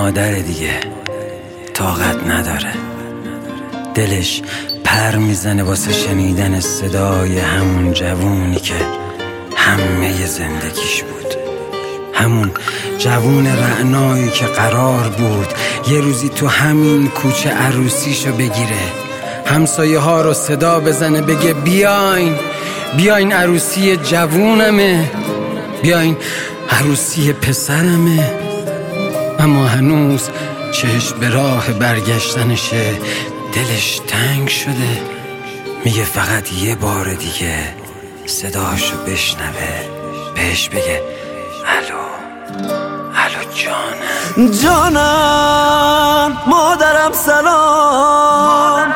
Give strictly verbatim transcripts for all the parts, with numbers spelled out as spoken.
مادر دیگه طاقت نداره، دلش پر میزنه واسه شنیدن صدای همون جوونی که همه زندگیش بود، همون جوون رعنایی که قرار بود یه روزی تو همین کوچه عروسیشو بگیره، همسایه ها رو صدا بزنه بگه بیاین بیاین عروسی جوونمه، بیاین عروسی پسرمه. اما هنوز چشم به راه برگشتنشه، دلش تنگ شده، میگه فقط یه بار دیگه صداشو بشنوه، بهش بگه الو الو جانم جانم مادرم سلام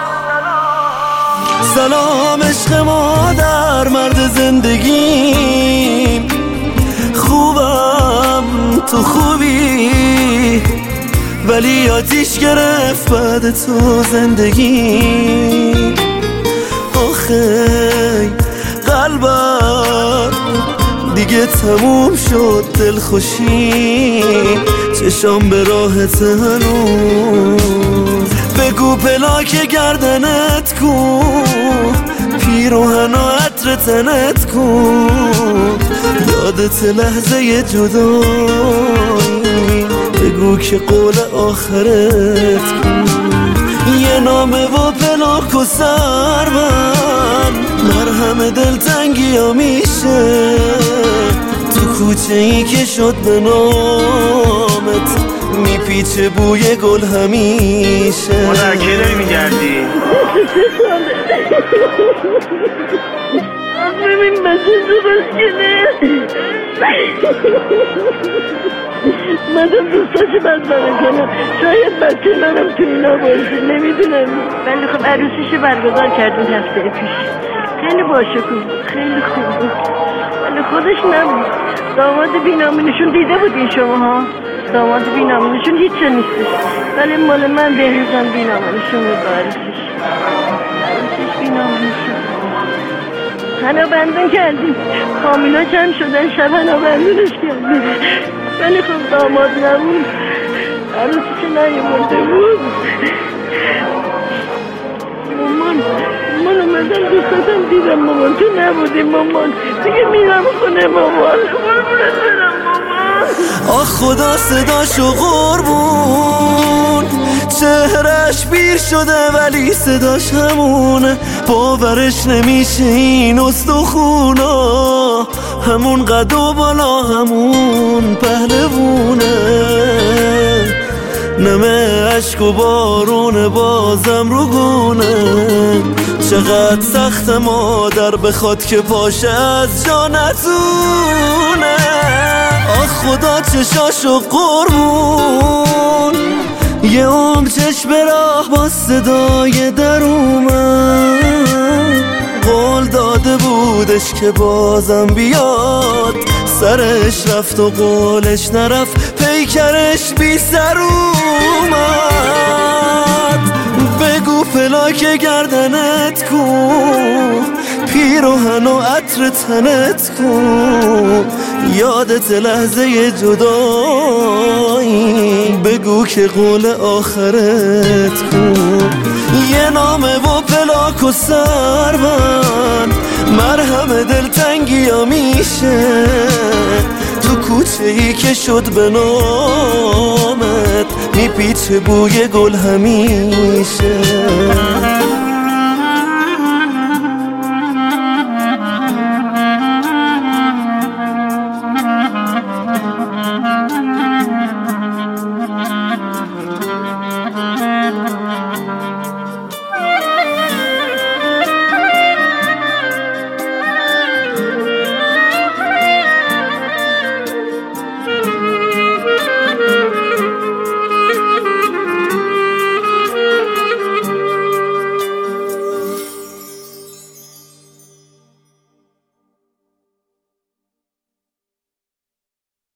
سلام عشق مادر مرد زندگیم، خوبم تو خوبی ولی آتیش گرفت بعد تو زندگی، آخی قلبم دیگه تموم شد دلخوشی، چشام به راهت هنوز، بگو پلاک گردنت کو، پیروهن و عطر تنت کو، یادت لحظه جدایی، بگو که قول آخرت کو، یه نامه و پلاک و سربن، مرهم دلتنگی ها میشه، تو کوچه ای که شد به نامت میپیچه بوی گل همیشه. مادر کی داری میگردی؟ ببین بچه تو بسکنه مادم دوستاشو بد برم کنم، شاید بچه منم تو اینا باشه، نمیدونم. ولی خب عروسیشو برگزار کردیم هفته پیش، خیلی باشکوه بود، خیلی خوب بود، ولی خودش نبود. داماد بینامینشون دیده بودین شما ها؟ داماد بینامینشون هیچ چه نیستش، ولی مال من بهریزم بینامینشون بود با عروسیش. عروسیش بینامینشون هنو بندون کردیم، خامینا جمع شدن شب هنو بندونش کردیم، ولی خب داماد نبود، عروسی که نیامده بود. مامان مامان اومدم دوستاتم دیدم، مامان تو نبودی، مامان دیگه میرم خونه مامان، قربونت برم مامان. آخ خدا صداشو قربون، چهرش پیر شده ولی صداش همونه، باورش نمیشه این استخونا، همون قد و بالا همون پهلوونه، نمه عشق و بارون بازم رو گونه، چقدر سخت مادر بخواد که پاشه از جا نتونه، آخ خدا چشاشو قربون، یه عمر چشم به راه با صدای در اومد، قول داده بودش که بازم بیاد، سرش رفت و قولش نرفت، پیکرش بی سر اومد، بگو پلاک گردنت کو، پیروهن و عطر تنت کو، یادت لحظه جدایی، بگو که قول آخرت کو، یه نامه و پلاک و سربن، مرهم دلتنگی ها میشه، تو کوچه ای که شد به نامت میپیچه بوی گل همیشه.